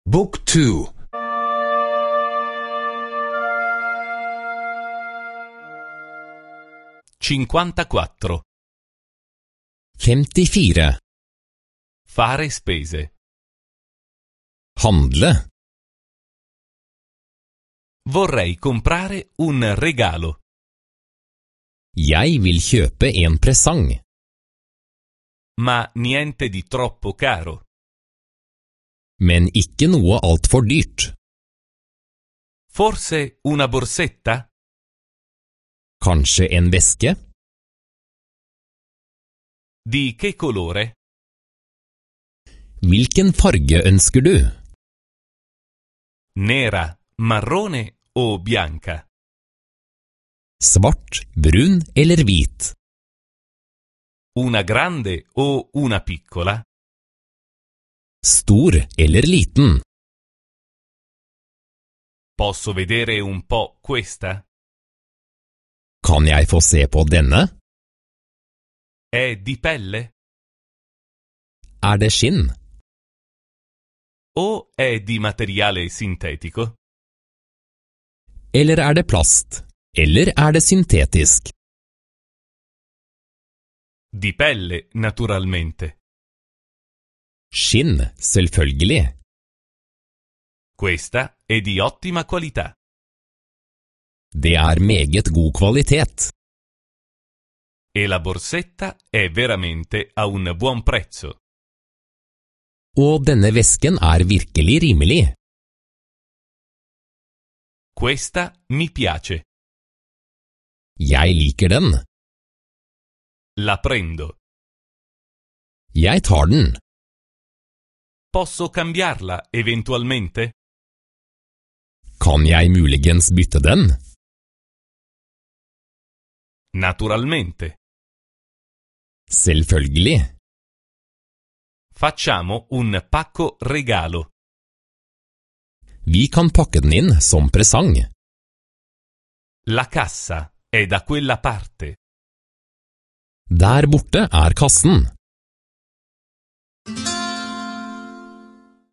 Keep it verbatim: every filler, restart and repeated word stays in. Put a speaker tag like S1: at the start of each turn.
S1: Book two.
S2: cinquantaquattro.
S3: femtifire.
S2: Fare spese.
S3: Handle.
S2: Vorrei comprare un regalo.
S3: Jeg vil kjøpe en presang.
S2: Ma niente di troppo caro.
S3: Men ikke noe alt for dyrt.
S2: Forse una borsetta?
S3: Kanskje en veske?
S2: Di che colore?
S3: Hvilken farge ønsker du?
S2: Nera, marrone o bianca?
S3: Svart, brun eller hvit?
S2: Una grande o una piccola?
S3: Stor eller liten?
S2: Posso vedere un po' questa?
S3: Kan jeg få se på denne?
S2: È di pelle?
S3: Er det skinn?
S2: O è di materiale sintetico?
S3: Eller er det plast? Eller er det syntetisk?
S2: Di pelle, naturalmente.
S3: Skinn, selvfølgelig.
S2: Questa è di ottima qualità.
S3: Det er meget god kvalitet.
S2: E la borsetta è veramente a un buon prezzo.
S3: Og denne vesken er virkelig rimelig.
S2: Questa mi piace.
S3: Jeg liker den.
S2: La prendo.
S3: Jeg tar den.
S2: Posso cambiarla eventualmente?
S3: Kan jeg muligens bytte den?
S2: Naturalmente.
S3: Selvfølgelig.
S2: Facciamo un pacco regalo.
S3: Vi kan pakke den inn som presang.
S2: La cassa è da quella parte.
S3: Der borte er kassen.